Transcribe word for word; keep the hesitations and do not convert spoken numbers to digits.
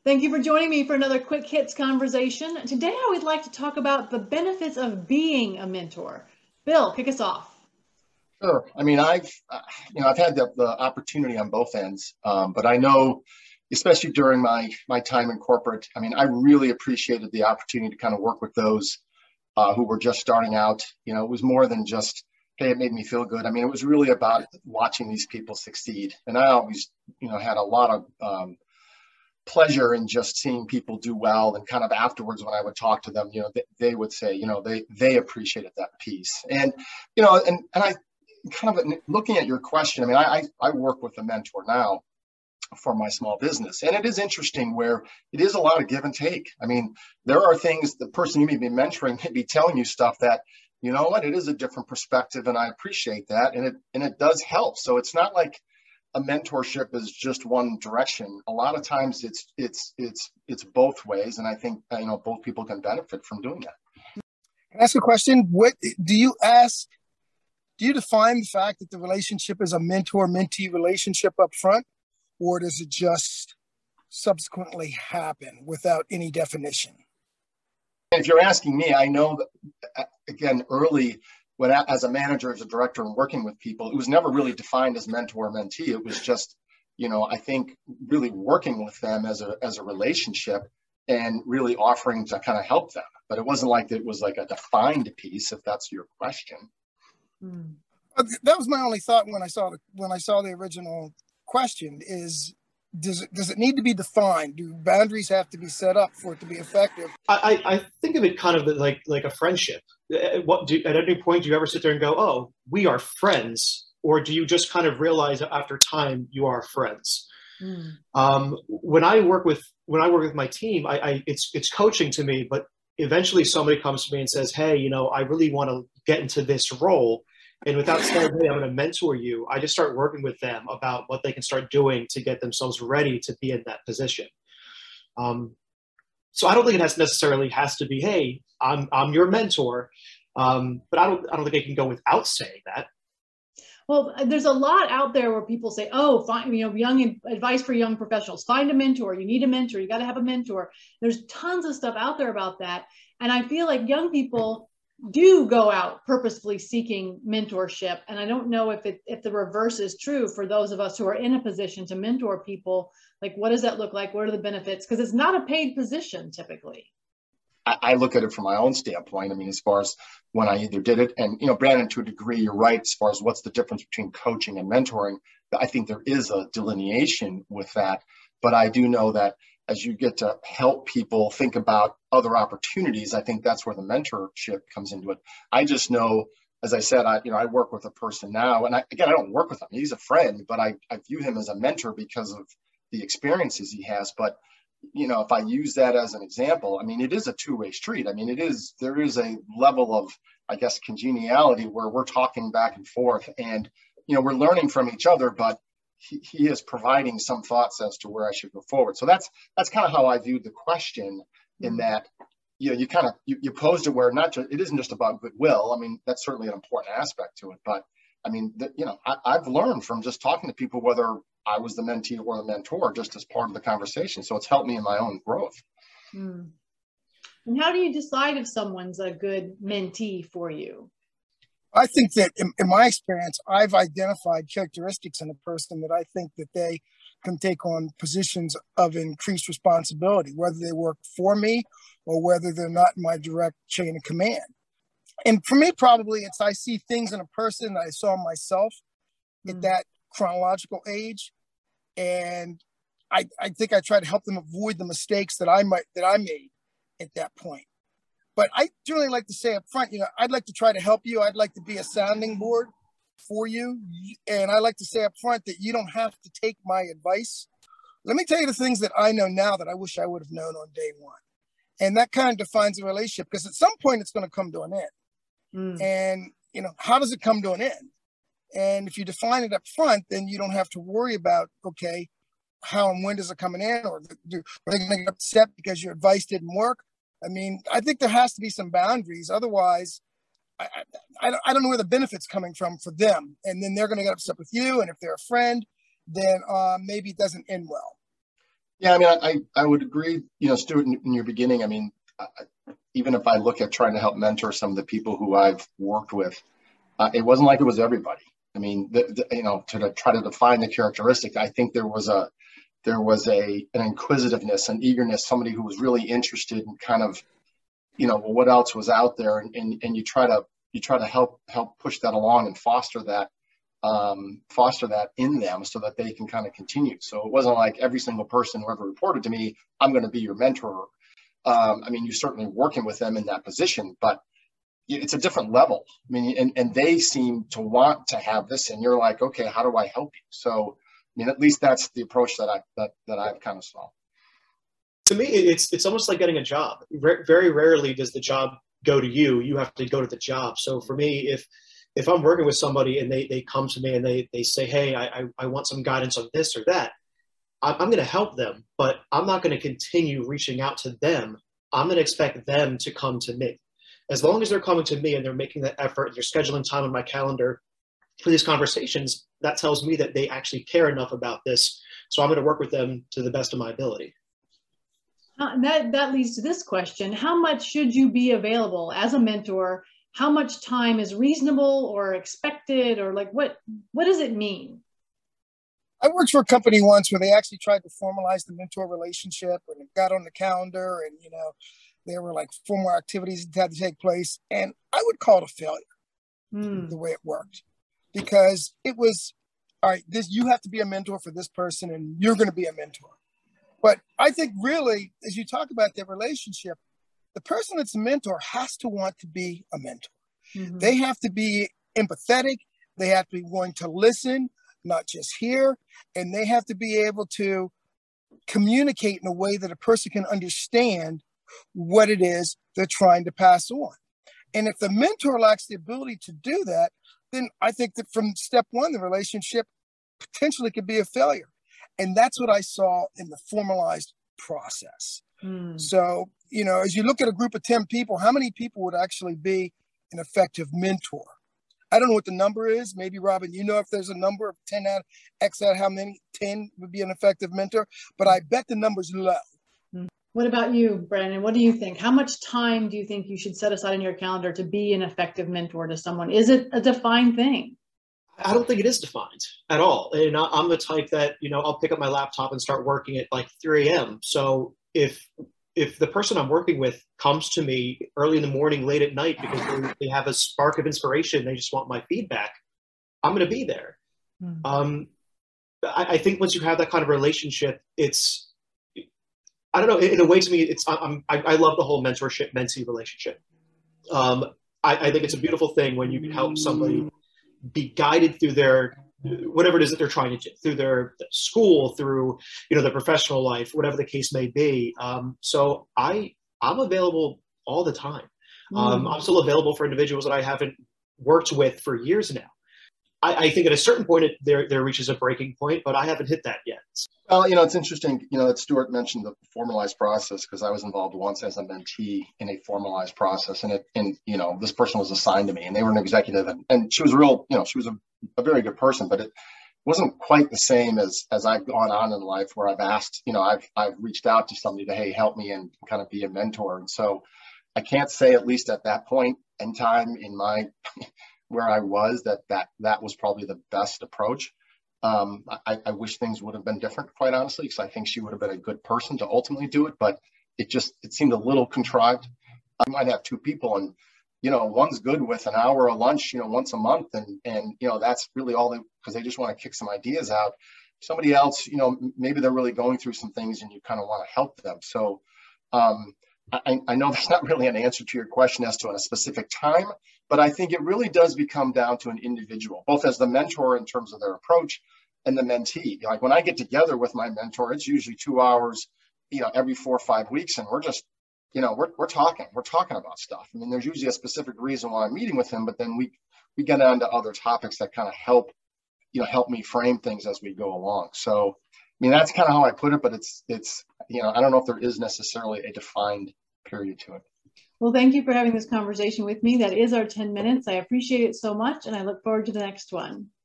Thank you for joining me for another Quick Hits conversation. Today, I would like to talk about the benefits of being a mentor. Bill, kick us off. Sure. I mean, I've, uh, you know, I've had the, the opportunity on both ends, um, but I know, especially during my my time in corporate, I mean, I really appreciated the opportunity to kind of work with those uh, who were just starting out. You know, it was more than just, hey, it made me feel good. I mean, it was really about watching these people succeed, and I always, you know, had a lot of um, pleasure in just seeing people do well. And kind of afterwards, when I would talk to them, you know, they, they would say, you know, they they appreciated that piece, and you know, and and I. Kind of looking at your question, I mean, I, I work with a mentor now for my small business, and it is interesting where it is a lot of give and take. I mean, there are things the person you may be mentoring may be telling you stuff that, you know what, it is a different perspective, and I appreciate that, and it and it does help. So it's not like a mentorship is just one direction. A lot of times it's it's it's it's both ways, and I think uh, you know both people can benefit from doing that. Can I ask a question? What do you ask? Do you define the fact that the relationship is a mentor-mentee relationship up front, or does it just subsequently happen without any definition? If you're asking me, I know that, again, early when as a manager, as a director and working with people, it was never really defined as mentor-mentee. It was just, you know, I think really working with them as a as a relationship and really offering to kind of help them. But it wasn't like it was like a defined piece, if that's your question. Hmm. That was my only thought when I saw the when I saw the original question is does it does it need to be defined? Do boundaries have to be set up for it to be effective? I, I think of it kind of like like a friendship. What do, at any point do you ever sit there and go, oh, we are friends? Or do you just kind of realize after time you are friends? Mm. Um, when I work with when I work with my team, I, I it's it's coaching to me, but eventually somebody comes to me and says, hey, you know, I really want to get into this role. And without saying, hey, I'm going to mentor you, I just start working with them about what they can start doing to get themselves ready to be in that position. Um, so I don't think it has necessarily has to be, hey, I'm I'm your mentor, um, but I don't I don't think I can go without saying that. Well, there's a lot out there where people say, oh, find, you know, young advice for young professionals, find a mentor. You need a mentor. You got to have a mentor. There's tons of stuff out there about that. And I feel like young people do go out purposefully seeking mentorship. And I don't know if it, if the reverse is true for those of us who are in a position to mentor people. Like, what does that look like? What are the benefits? Because it's not a paid position typically. I look at it from my own standpoint. I mean, as far as when I either did it, and, you know, Brandon, to a degree, you're right, as far as what's the difference between coaching and mentoring. I think there is a delineation with that. But I do know that as you get to help people think about other opportunities, I think that's where the mentorship comes into it. I just know, as I said, I, you know, I work with a person now, and I, again, I don't work with him. He's a friend, but I, I view him as a mentor because of the experiences he has. But you know, if I use that as an example, I mean, it is a two-way street. I mean, it is, there is a level of, I guess, congeniality where we're talking back and forth and, you know, we're learning from each other, but he, he is providing some thoughts as to where I should go forward. So that's, that's kind of how I viewed the question, in that, you know, you kind of, you, you posed it where not just, it isn't just about goodwill. I mean, that's certainly an important aspect to it, but I mean, the, you know, I, I've learned from just talking to people, whether I was the mentee or the mentor, just as part of the conversation. So it's helped me in my own growth. Hmm. And how do you decide if someone's a good mentee for you? I think that in, in my experience, I've identified characteristics in a person that I think that they can take on positions of increased responsibility, whether they work for me or whether they're not in my direct chain of command. And for me, probably it's I see things in a person that I saw myself at that chronological age, and I, I think I try to help them avoid the mistakes that I might that I made at that point. But I generally like to say up front, you know, I'd like to try to help you. I'd like to be a sounding board for you, and I like to say up front that you don't have to take my advice. Let me tell you the things that I know now that I wish I would have known on day one, and that kind of defines the relationship, because at some point it's going to come to an end. Mm. And, you know, how does it come to an end? And if you define it up front, then you don't have to worry about, okay, how and when does it come in, or do, are they going to get upset because your advice didn't work? I mean, I think there has to be some boundaries. Otherwise, I, I, I don't know where the benefit's coming from for them. And then they're going to get upset with you. And if they're a friend, then uh, maybe it doesn't end well. Yeah, I mean, I, I would agree, you know, Stuart, in, in your beginning, I mean, I, even if I look at trying to help mentor some of the people who I've worked with, uh, it wasn't like it was everybody. I mean, the, the, you know, to, to try to define the characteristic, I think there was a, there was a, an inquisitiveness, an eagerness, somebody who was really interested in kind of, you know, well, what else was out there, and, and, and you try to, you try to help, help push that along and foster that, um, foster that in them so that they can kind of continue. So it wasn't like every single person who ever reported to me, I'm going to be your mentor. Um, I mean, you're certainly working with them in that position, but it's a different level. I mean, and, and they seem to want to have this, and you're like, okay, how do I help you? So, I mean, at least that's the approach that I that that I've kind of saw. To me, it's it's almost like getting a job. Very rarely does the job go to you. You have to go to the job. So for me, if if I'm working with somebody and they they come to me and they they say, hey, I I want some guidance on this or that, I'm going to help them, but I'm not going to continue reaching out to them. I'm going to expect them to come to me. As long as they're coming to me and they're making that effort and they're scheduling time on my calendar for these conversations, that tells me that they actually care enough about this. So I'm going to work with them to the best of my ability. Uh, that, that leads to this question. How much should you be available as a mentor? How much time is reasonable or expected, or like what, what does it mean? I worked for a company once where they actually tried to formalize the mentor relationship, and it got on the calendar, and, you know, there were like formal activities that had to take place. And I would call it a failure, mm. the way it worked, because it was, all right, this, you have to be a mentor for this person and you're going to be a mentor. But I think really, as you talk about their relationship, the person that's a mentor has to want to be a mentor. Mm-hmm. They have to be empathetic. They have to be willing to listen, not just hear, and they have to be able to communicate in a way that a person can understand what it is they're trying to pass on. And if the mentor lacks the ability to do that, then I think that from step one, the relationship potentially could be a failure. And that's what I saw in the formalized process. Mm. So, you know, as you look at a group of ten people, how many people would actually be an effective mentor? I don't know what the number is. Maybe, Robin, you know if there's a number of ten out, X out how many, ten would be an effective mentor, but I bet the number's low. What about you, Brandon? What do you think? How much time do you think you should set aside in your calendar to be an effective mentor to someone? Is it a defined thing? I don't think it is defined at all. And I'm the type that, you know, I'll pick up my laptop and start working at like three a m So if if the person I'm working with comes to me early in the morning, late at night, because they, they have a spark of inspiration, they just want my feedback, I'm going to be there. Mm-hmm. Um, I, I think once you have that kind of relationship, it's, I don't know, in a way to me, it's, I'm, I, I love the whole mentorship, mentee relationship. Um, I, I think it's a beautiful thing when you can help somebody be guided through their, whatever it is that they're trying to do, through their school, through, you know, their professional life, whatever the case may be. Um, so I, I'm available all the time. Um, mm. I'm still available for individuals that I haven't worked with for years now. I, I think at a certain point, it, there, there reaches a breaking point, but I haven't hit that yet. Well, you know, it's interesting, you know, that Stuart mentioned the formalized process, because I was involved once as a mentee in a formalized process, and it, and, you know, this person was assigned to me, and they were an executive, and, and she was a real, you know, she was a, a very good person, but it wasn't quite the same as, as I've gone on in life, where I've asked, you know, I've, I've reached out to somebody to, hey, help me and kind of be a mentor. And so I can't say, at least at that point in time in my, where I was, that, that, that was probably the best approach. Um, I, I wish things would have been different, quite honestly, because I think she would have been a good person to ultimately do it, but it just, it seemed a little contrived. I might have two people, and, you know, one's good with an hour of lunch, you know, once a month, and, and, you know, that's really all they, because they just want to kick some ideas out. Somebody else, you know, maybe they're really going through some things and you kind of want to help them. So um, I, I know there's not really an answer to your question as to a specific time, but I think it really does become down to an individual, both as the mentor in terms of their approach and the mentee. Like when I get together with my mentor, it's usually two hours, you know, every four or five weeks. And we're just, you know, we're, we're talking, we're talking about stuff. I mean, there's usually a specific reason why I'm meeting with him, but then we, we get on to other topics that kind of help, you know, help me frame things as we go along. So, I mean, that's kind of how I put it, but it's, it's, you know, I don't know if there is necessarily a defined period to it. Well, thank you for having this conversation with me. That is our ten minutes. I appreciate it so much, and I look forward to the next one.